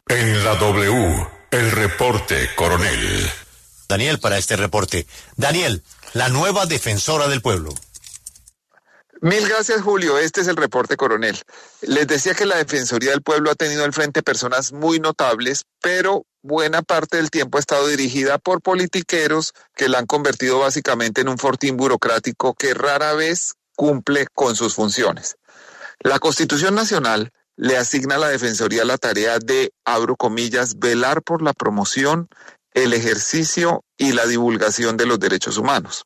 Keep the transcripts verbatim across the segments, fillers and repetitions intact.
En la W, el reporte, coronel. Daniel, para este reporte. Daniel, la nueva defensora del pueblo. Mil gracias, Julio. Este es el reporte, coronel. Les decía que la Defensoría del Pueblo ha tenido al frente personas muy notables, pero buena parte del tiempo ha estado dirigida por politiqueros que la han convertido básicamente en un fortín burocrático que rara vez cumple con sus funciones. La Constitución Nacional le asigna a la Defensoría la tarea de, abro comillas, velar por la promoción, el ejercicio y la divulgación de los derechos humanos.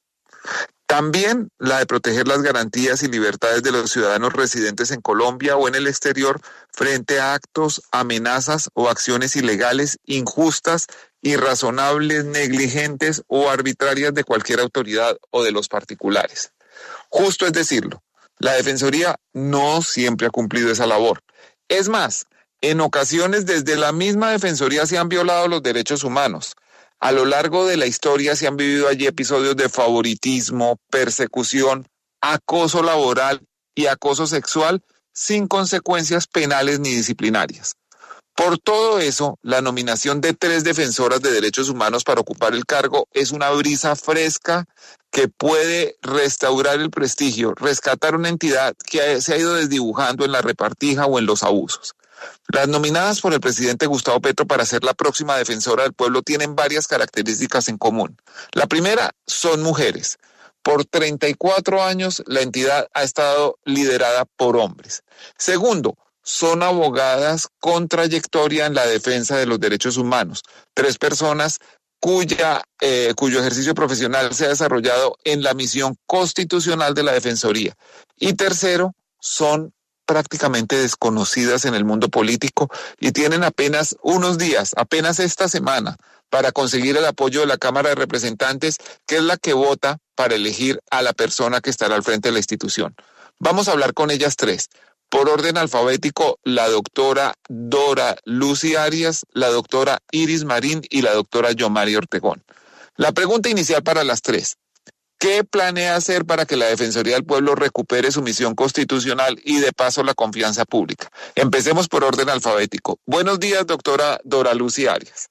También la de proteger las garantías y libertades de los ciudadanos residentes en Colombia o en el exterior frente a actos, amenazas o acciones ilegales, injustas, irrazonables, negligentes o arbitrarias de cualquier autoridad o de los particulares. Justo es decirlo, la Defensoría no siempre ha cumplido esa labor. Es más, en ocasiones desde la misma Defensoría se han violado los derechos humanos. A lo largo de la historia se han vivido allí episodios de favoritismo, persecución, acoso laboral y acoso sexual sin consecuencias penales ni disciplinarias. Por todo eso, la nominación de tres defensoras de derechos humanos para ocupar el cargo es una brisa fresca que puede restaurar el prestigio, rescatar una entidad que se ha ido desdibujando en la repartija o en los abusos. Las nominadas por el presidente Gustavo Petro para ser la próxima defensora del pueblo tienen varias características en común. La primera, son mujeres. Por treinta y cuatro años la entidad ha estado liderada por hombres. Segundo, son abogadas con trayectoria en la defensa de los derechos humanos. Tres personas cuya, eh, cuyo ejercicio profesional se ha desarrollado en la misión constitucional de la Defensoría. Y tercero, son prácticamente desconocidas en el mundo político y tienen apenas unos días, apenas esta semana, para conseguir el apoyo de la Cámara de Representantes, que es la que vota para elegir a la persona que estará al frente de la institución. Vamos a hablar con ellas tres. Por orden alfabético, la doctora Dora Lucy Arias, la doctora Iris Marín y la doctora Yomari Ortegón. La pregunta inicial para las tres: ¿qué planea hacer para que la Defensoría del Pueblo recupere su misión constitucional y de paso la confianza pública? Empecemos por orden alfabético. Buenos días, doctora Dora Lucy Arias.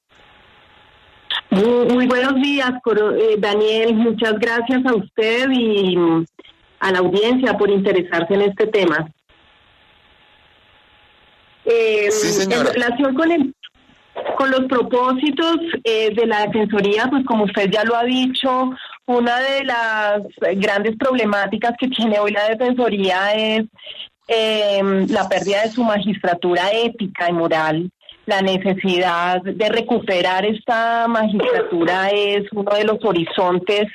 Muy, muy buenos días, Daniel. Muchas gracias a usted y a la audiencia por interesarse en este tema. Eh, sí, señora. En relación con el Con los propósitos eh, de la Defensoría, pues como usted ya lo ha dicho, una de las grandes problemáticas que tiene hoy la Defensoría es eh, la pérdida de su magistratura ética y moral. La necesidad de recuperar esta magistratura es uno de los horizontes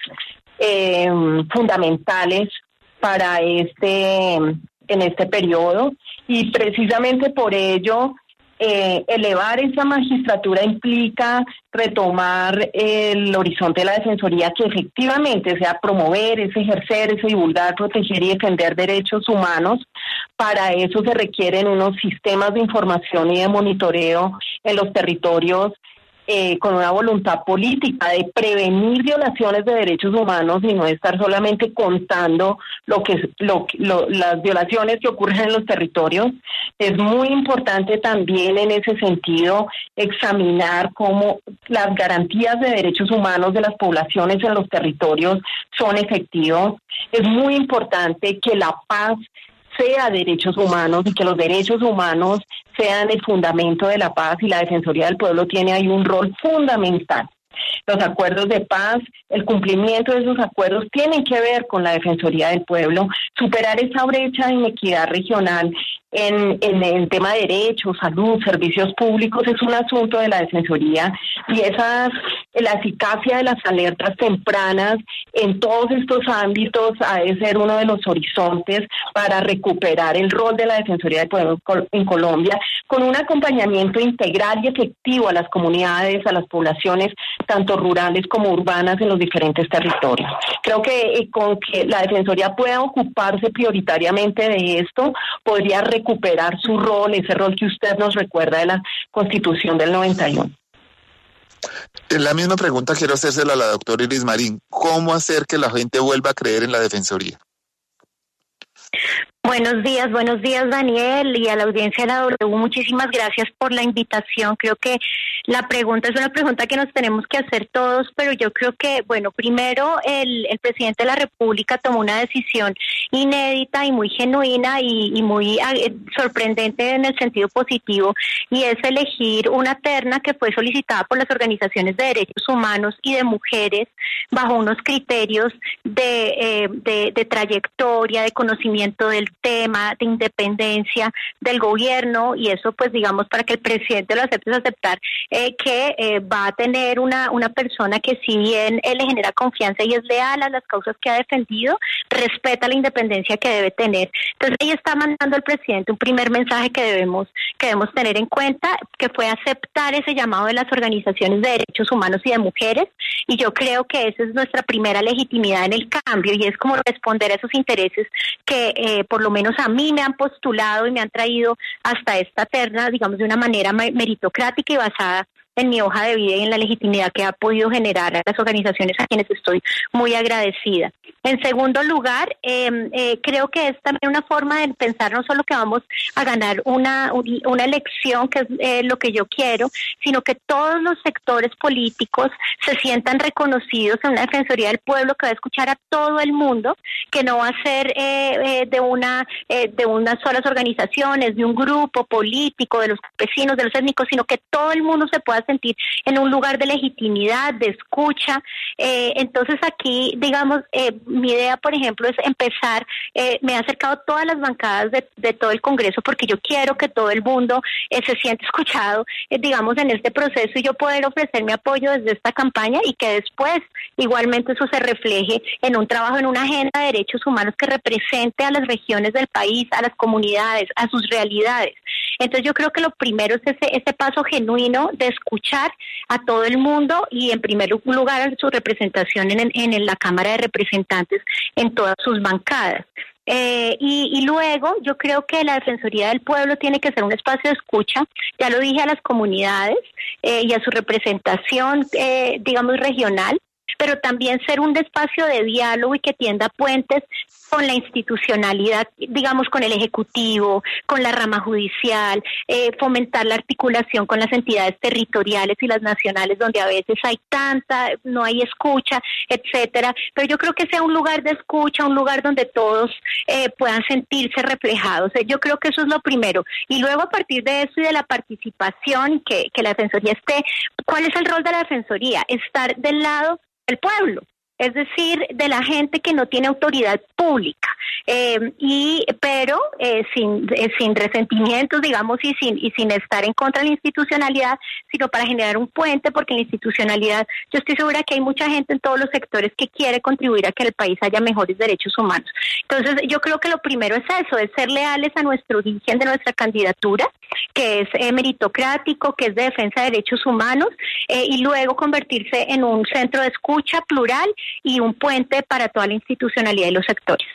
eh, fundamentales para este, en este periodo, y precisamente por ello Eh, elevar esa magistratura implica retomar el horizonte de la Defensoría, que efectivamente sea promover, es ejercer, es divulgar, proteger y defender derechos humanos. Para eso se requieren unos sistemas de información y de monitoreo en los territorios eh, con una voluntad política de prevenir violaciones de derechos humanos y no de estar solamente contando lo que lo, lo, las violaciones que ocurren en los territorios. Es muy importante también en ese sentido examinar cómo las garantías de derechos humanos de las poblaciones en los territorios son efectivos. Es muy importante que la paz sea derechos humanos y que los derechos humanos sean el fundamento de la paz, y la Defensoría del Pueblo tiene ahí un rol fundamental. Los acuerdos de paz, el cumplimiento de esos acuerdos tienen que ver con la Defensoría del Pueblo. Superar esa brecha de inequidad regional en, en el tema de derechos, salud, servicios públicos es un asunto de la Defensoría, y esas, la eficacia de las alertas tempranas en todos estos ámbitos ha de ser uno de los horizontes para recuperar el rol de la Defensoría del Pueblo en Colombia, con un acompañamiento integral y efectivo a las comunidades, a las poblaciones, tanto rurales como urbanas en los diferentes territorios. Creo que eh, con que la Defensoría pueda ocuparse prioritariamente de esto, podría recuperar su rol, ese rol que usted nos recuerda de la Constitución del noventa y uno. La misma pregunta quiero hacérsela a la doctora Iris Marín. ¿Cómo hacer que la gente vuelva a creer en la Defensoría? Buenos días, buenos días Daniel y a la audiencia de la W, muchísimas gracias por la invitación. Creo que la pregunta es una pregunta que nos tenemos que hacer todos, pero yo creo que, bueno, primero el, el presidente de la República tomó una decisión inédita y muy genuina y, y muy eh, sorprendente en el sentido positivo, y es elegir una terna que fue solicitada por las organizaciones de derechos humanos y de mujeres bajo unos criterios de, eh, de, de trayectoria, de conocimiento del tema, de independencia del gobierno, y eso pues digamos para que el presidente lo acepte es aceptar eh, que eh, va a tener una, una persona que si bien él le genera confianza y es leal a las causas que ha defendido, respeta la independencia que debe tener. Entonces ahí está mandando el presidente un primer mensaje que debemos, que debemos tener en cuenta, que fue aceptar ese llamado de las organizaciones de derechos humanos y de mujeres, y yo creo que esa es nuestra primera legitimidad en el cambio, y es como responder a esos intereses que eh, por lo menos a mí me han postulado y me han traído hasta esta terna, digamos, de una manera meritocrática y basada en mi hoja de vida y en la legitimidad que ha podido generar a las organizaciones a quienes estoy muy agradecida. En segundo lugar, eh, eh, creo que es también una forma de pensar no solo que vamos a ganar una, una elección, que es eh, lo que yo quiero, sino que todos los sectores políticos se sientan reconocidos en una Defensoría del Pueblo que va a escuchar a todo el mundo, que no va a ser eh, eh, de una eh, de unas solas organizaciones, de un grupo político, de los campesinos, de los étnicos, sino que todo el mundo se pueda sentir en un lugar de legitimidad, de escucha. Eh, entonces aquí, digamos, eh, mi idea, por ejemplo, es empezar, eh, me he acercado a todas las bancadas de, de todo el Congreso porque yo quiero que todo el mundo eh, se siente escuchado, eh, digamos, en este proceso, y yo poder ofrecer mi apoyo desde esta campaña y que después igualmente eso se refleje en un trabajo, en una agenda de derechos humanos que represente a las regiones del país, a las comunidades, a sus realidades. Entonces yo creo que lo primero es ese, ese paso genuino de escuchar a todo el mundo y en primer lugar su representación en, en, en la Cámara de Representantes en todas sus bancadas. Eh, y, y luego yo creo que la Defensoría del Pueblo tiene que ser un espacio de escucha, ya lo dije, a las comunidades eh, y a su representación, eh, digamos, regional, pero también ser un espacio de diálogo y que tienda puentes con la institucionalidad, digamos, con el Ejecutivo, con la rama judicial, eh, fomentar la articulación con las entidades territoriales y las nacionales, donde a veces hay tanta, no hay escucha, etcétera. Pero yo creo que sea un lugar de escucha, un lugar donde todos eh, puedan sentirse reflejados. Yo creo que eso es lo primero. Y luego, a partir de eso y de la participación, que, que la Defensoría esté, ¿cuál es el rol de la Defensoría? Estar del lado del pueblo, es decir, de la gente que no tiene autoridad pública, eh, y pero eh, sin eh, sin resentimientos, digamos, y sin y sin estar en contra de la institucionalidad, sino para generar un puente, porque en la institucionalidad yo estoy segura que hay mucha gente en todos los sectores que quiere contribuir a que en el país haya mejores derechos humanos. Entonces yo creo que lo primero es eso, es ser leales a nuestro origen de nuestra candidatura, que es eh, meritocrático, que es de defensa de derechos humanos, eh, y luego convertirse en un centro de escucha plural y un puente para toda la institucionalidad y los sectores.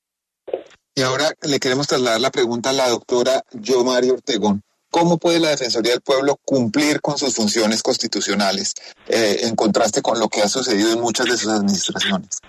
Y ahora le queremos trasladar la pregunta a la doctora Yomari Ortegón. ¿Cómo puede la Defensoría del Pueblo cumplir con sus funciones constitucionales eh, en contraste con lo que ha sucedido en muchas de sus administraciones?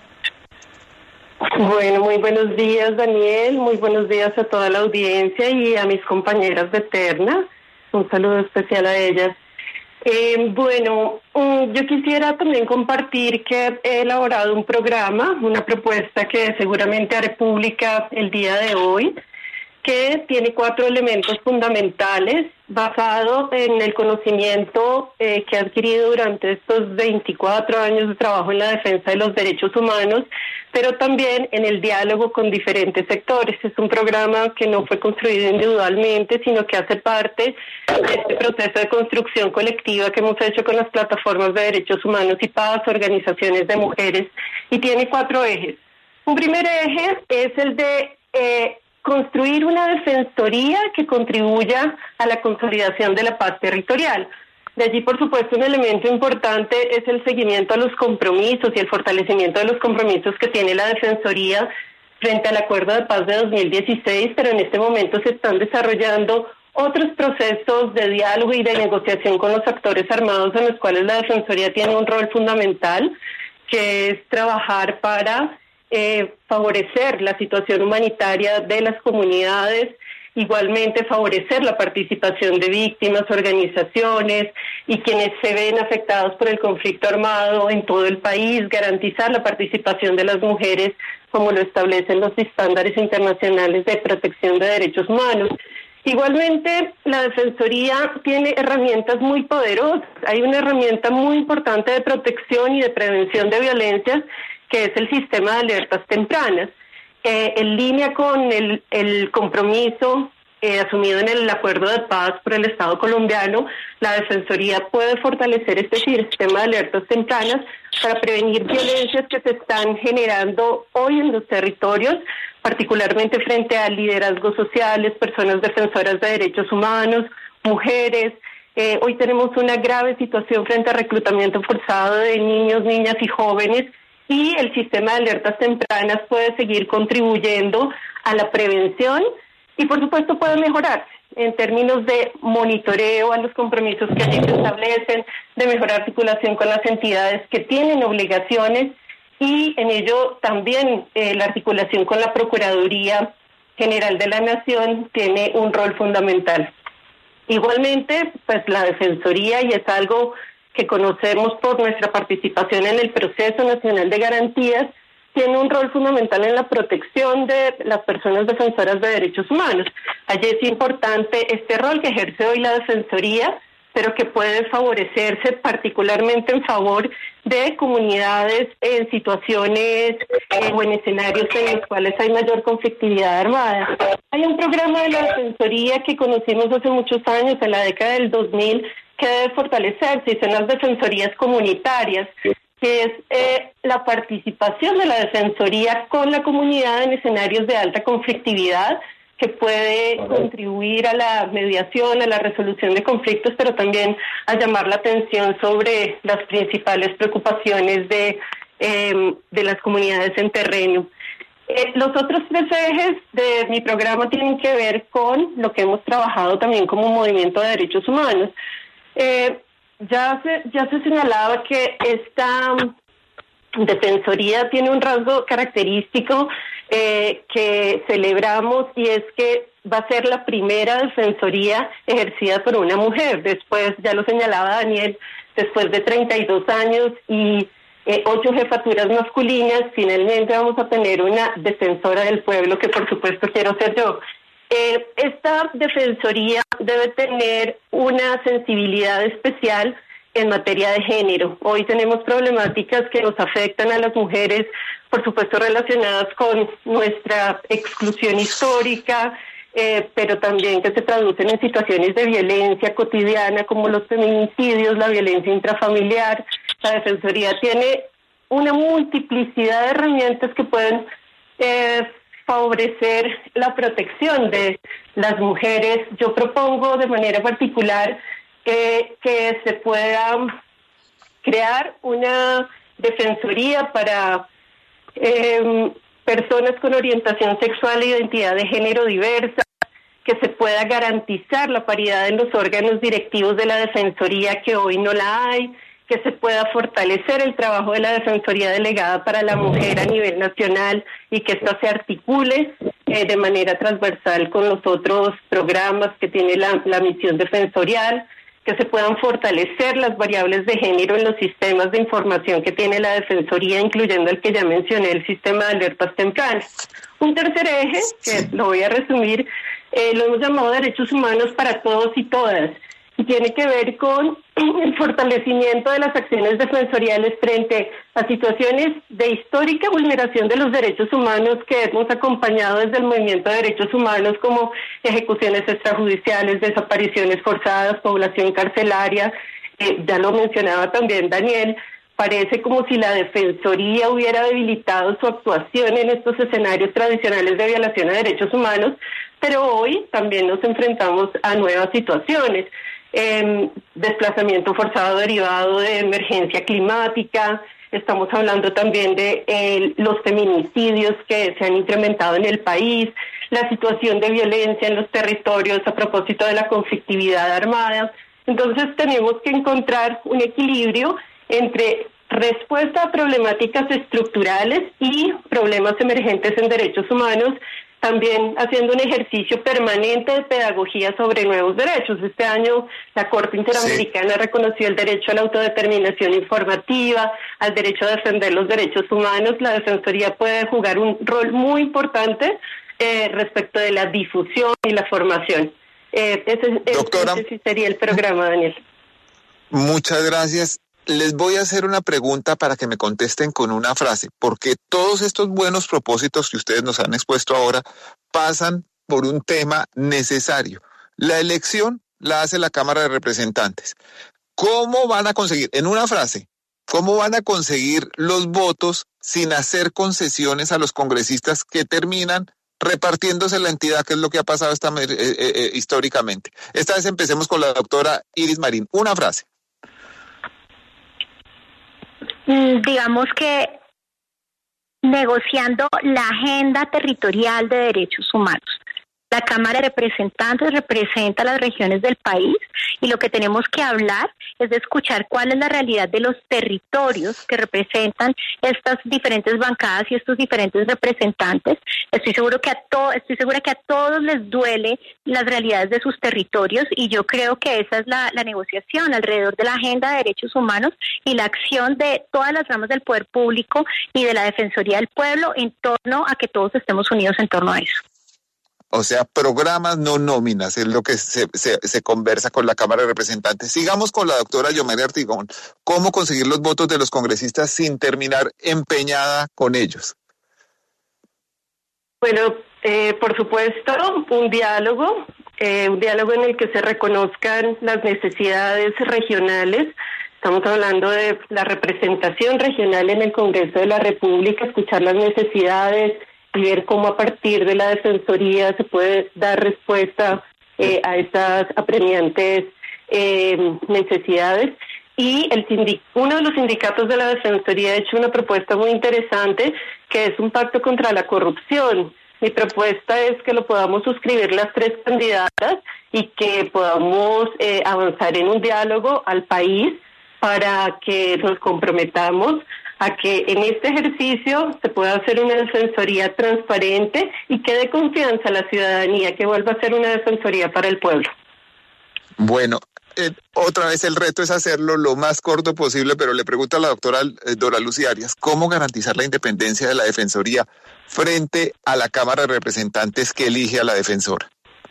Bueno, muy buenos días, Daniel, muy buenos días a toda la audiencia y a mis compañeras de terna. Un saludo especial a ellas. Eh, bueno, um, yo quisiera también compartir que he elaborado un programa, una propuesta que seguramente haré pública el día de hoy, que tiene cuatro elementos fundamentales basado en el conocimiento eh, que he adquirido durante estos veinticuatro años de trabajo en la defensa de los derechos humanos, pero también en el diálogo con diferentes sectores. Es un programa que no fue construido individualmente, sino que hace parte de este proceso de construcción colectiva que hemos hecho con las plataformas de derechos humanos y paz, organizaciones de mujeres, y tiene cuatro ejes. Un primer eje es el de eh, construir una defensoría que contribuya a la consolidación de la paz territorial. De allí, por supuesto, un elemento importante es el seguimiento a los compromisos y el fortalecimiento de los compromisos que tiene la Defensoría frente al Acuerdo de Paz de dos mil dieciséis, pero en este momento se están desarrollando otros procesos de diálogo y de negociación con los actores armados en los cuales la Defensoría tiene un rol fundamental, que es trabajar para eh, favorecer la situación humanitaria de las comunidades, igualmente favorecer la participación de víctimas, organizaciones y quienes se ven afectados por el conflicto armado en todo el país, garantizar la participación de las mujeres como lo establecen los estándares internacionales de protección de derechos humanos. Igualmente, la Defensoría tiene herramientas muy poderosas. Hay una herramienta muy importante de protección y de prevención de violencias, que es el sistema de alertas tempranas. Eh, en línea con el, el compromiso eh, asumido en el acuerdo de paz por el Estado colombiano, la Defensoría puede fortalecer este sistema de alertas tempranas para prevenir violencias que se están generando hoy en los territorios, particularmente frente a liderazgos sociales, personas defensoras de derechos humanos, mujeres. Eh, hoy tenemos una grave situación frente a reclutamiento forzado de niños, niñas y jóvenes, y el sistema de alertas tempranas puede seguir contribuyendo a la prevención y, por supuesto, puede mejorar en términos de monitoreo a los compromisos que allí se establecen, de mejor articulación con las entidades que tienen obligaciones y en ello también eh, la articulación con la Procuraduría General de la Nación tiene un rol fundamental. Igualmente, pues la Defensoría, y es algo que conocemos por nuestra participación en el Proceso Nacional de Garantías, tiene un rol fundamental en la protección de las personas defensoras de derechos humanos. Allí es importante este rol que ejerce hoy la Defensoría, pero que puede favorecerse particularmente en favor de comunidades en situaciones eh, o en escenarios en los cuales hay mayor conflictividad armada. Hay un programa de la Defensoría que conocimos hace muchos años, en la década del dos mil, que debe fortalecerse, y son las defensorías comunitarias, que es eh, la participación de la Defensoría con la comunidad en escenarios de alta conflictividad, que puede contribuir a la mediación, a la resolución de conflictos, pero también a llamar la atención sobre las principales preocupaciones de, eh, de las comunidades en terreno. Eh, los otros tres ejes de mi programa tienen que ver con lo que hemos trabajado también como movimiento de derechos humanos. Eh, ya se, ya se señalaba que esta Defensoría tiene un rasgo característico eh, que celebramos, y es que va a ser la primera Defensoría ejercida por una mujer. Después, ya lo señalaba Daniel, después de treinta y dos años y eh, ocho jefaturas masculinas, finalmente vamos a tener una defensora del pueblo, que por supuesto quiero ser yo. Eh, esta Defensoría debe tener una sensibilidad especial en materia de género. Hoy tenemos problemáticas que nos afectan a las mujeres, por supuesto relacionadas con nuestra exclusión histórica, eh, pero también que se traducen en situaciones de violencia cotidiana como los feminicidios, la violencia intrafamiliar. La Defensoría tiene una multiplicidad de herramientas que pueden eh, favorecer la protección de las mujeres. Yo propongo de manera particular que, que se pueda crear una defensoría para eh, personas con orientación sexual e identidad de género diversa, que se pueda garantizar la paridad en los órganos directivos de la Defensoría, que hoy no la hay, que se pueda fortalecer el trabajo de la Defensoría Delegada para la Mujer a nivel nacional y que ésta se articule eh, de manera transversal con los otros programas que tiene la, la misión defensorial, que se puedan fortalecer las variables de género en los sistemas de información que tiene la Defensoría, incluyendo el que ya mencioné, el sistema de alertas tempranas. Un tercer eje, que lo voy a resumir, eh, lo hemos llamado derechos humanos para todos y todas, y tiene que ver con el fortalecimiento de las acciones defensoriales frente a situaciones de histórica vulneración de los derechos humanos que hemos acompañado desde el movimiento de derechos humanos, como ejecuciones extrajudiciales, desapariciones forzadas, población carcelaria. Eh, ya lo mencionaba también Daniel, parece como si la Defensoría hubiera debilitado su actuación en estos escenarios tradicionales de violación a derechos humanos, pero hoy también nos enfrentamos a nuevas situaciones. Eh, desplazamiento forzado derivado de emergencia climática, estamos hablando también de eh, los feminicidios que se han incrementado en el país, la situación de violencia en los territorios a propósito de la conflictividad armada. Entonces tenemos que encontrar un equilibrio entre respuesta a problemáticas estructurales y problemas emergentes en derechos humanos, también haciendo un ejercicio permanente de pedagogía sobre nuevos derechos. Este año la Corte Interamericana sí. reconoció el derecho a la autodeterminación informativa, al derecho a defender los derechos humanos. La Defensoría puede jugar un rol muy importante eh, respecto de la difusión y la formación. Eh, ese, Doctora, ese sí sería el programa, Daniel. Muchas gracias. Les voy a hacer una pregunta para que me contesten con una frase, porque todos estos buenos propósitos que ustedes nos han expuesto ahora pasan por un tema necesario. La elección la hace la Cámara de Representantes. ¿Cómo van a conseguir, en una frase, cómo van a conseguir los votos sin hacer concesiones a los congresistas que terminan repartiéndose la entidad, que es lo que ha pasado esta, eh, eh, históricamente? Esta vez empecemos con la doctora Iris Marín. Una frase. Digamos que negociando la agenda territorial de derechos humanos. La Cámara de Representantes representa las regiones del país y lo que tenemos que hablar es de escuchar cuál es la realidad de los territorios que representan estas diferentes bancadas y estos diferentes representantes. Estoy seguro que a to- estoy segura que a todos les duele las realidades de sus territorios y yo creo que esa es la, la negociación alrededor de la agenda de derechos humanos y la acción de todas las ramas del poder público y de la Defensoría del Pueblo en torno a que todos estemos unidos en torno a eso. O sea, programas, no nóminas, es lo que se, se, se conversa con la Cámara de Representantes. Sigamos con la doctora Yomelia Artigón. ¿Cómo conseguir los votos de los congresistas sin terminar empeñada con ellos? Bueno, eh, por supuesto, un diálogo, eh, un diálogo en el que se reconozcan las necesidades regionales. Estamos hablando de la representación regional en el Congreso de la República, escuchar las necesidades y ver cómo a partir de la Defensoría se puede dar respuesta eh, a estas apremiantes eh, necesidades. Y el sindic- uno de los sindicatos de la Defensoría ha hecho una propuesta muy interesante, que es un pacto contra la corrupción. Mi propuesta es que lo podamos suscribir las tres candidatas y que podamos eh, avanzar en un diálogo al país para que nos comprometamos a que en este ejercicio se pueda hacer una defensoría transparente y que dé confianza a la ciudadanía, que vuelva a ser una defensoría para el pueblo. Bueno, eh, otra vez el reto es hacerlo lo más corto posible, pero le pregunto a la doctora eh, Dora Lucía Arias, ¿cómo garantizar la independencia de la defensoría frente a la Cámara de Representantes que elige a la defensora?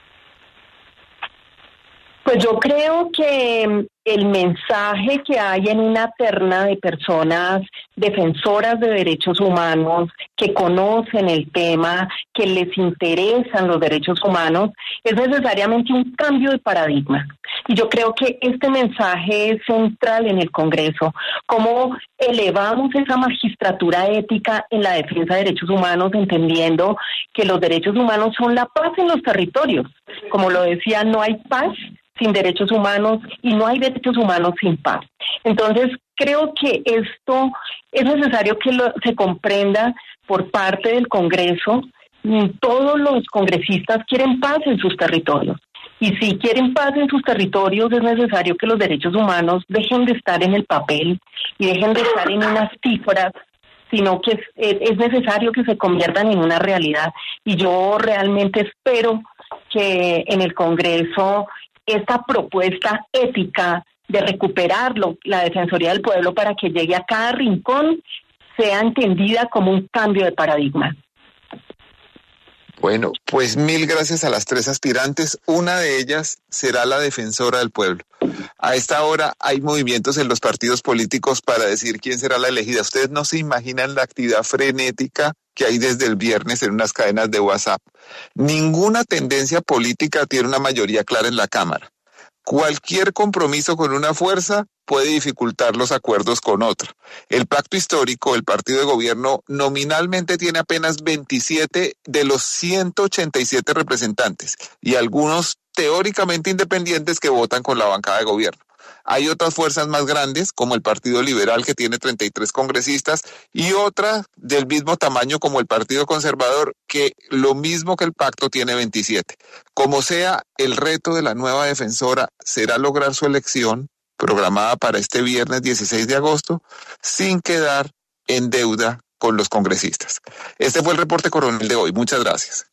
Pues yo creo que el mensaje que hay en una terna de personas defensoras de derechos humanos, que conocen el tema, que les interesan los derechos humanos, es necesariamente un cambio de paradigma. Y yo creo que este mensaje es central en el Congreso, cómo elevamos esa magistratura ética en la defensa de derechos humanos, entendiendo que los derechos humanos son la paz en los territorios. Como lo decía, no hay paz sin derechos humanos y no hay derechos humanos sin paz. Entonces, creo que esto es necesario que lo, se comprenda por parte del Congreso. Todos los congresistas quieren paz en sus territorios. Y si quieren paz en sus territorios, es necesario que los derechos humanos dejen de estar en el papel y dejen de estar en unas cifras, sino que es, es necesario que se conviertan en una realidad. Y yo realmente espero que en el Congreso esta propuesta ética de recuperarlo, la Defensoría del Pueblo, para que llegue a cada rincón, sea entendida como un cambio de paradigma. Bueno, pues mil gracias a las tres aspirantes. Una de ellas será la Defensora del Pueblo. A esta hora hay movimientos en los partidos políticos para decir quién será la elegida. Ustedes no se imaginan la actividad frenética que hay desde el viernes en unas cadenas de WhatsApp. Ninguna tendencia política tiene una mayoría clara en la Cámara. Cualquier compromiso con una fuerza puede dificultar los acuerdos con otra. El pacto histórico, el partido de gobierno, nominalmente tiene apenas veintisiete de los ciento ochenta y siete representantes y algunos teóricamente independientes que votan con la bancada de gobierno. Hay otras fuerzas más grandes, como el Partido Liberal, que tiene treinta y tres congresistas, y otra del mismo tamaño como el Partido Conservador, que lo mismo que el pacto tiene veintisiete. Como sea, el reto de la nueva defensora será lograr su elección programada para este viernes dieciséis de agosto, sin quedar en deuda con los congresistas. Este fue el reporte coronel de hoy. Muchas gracias.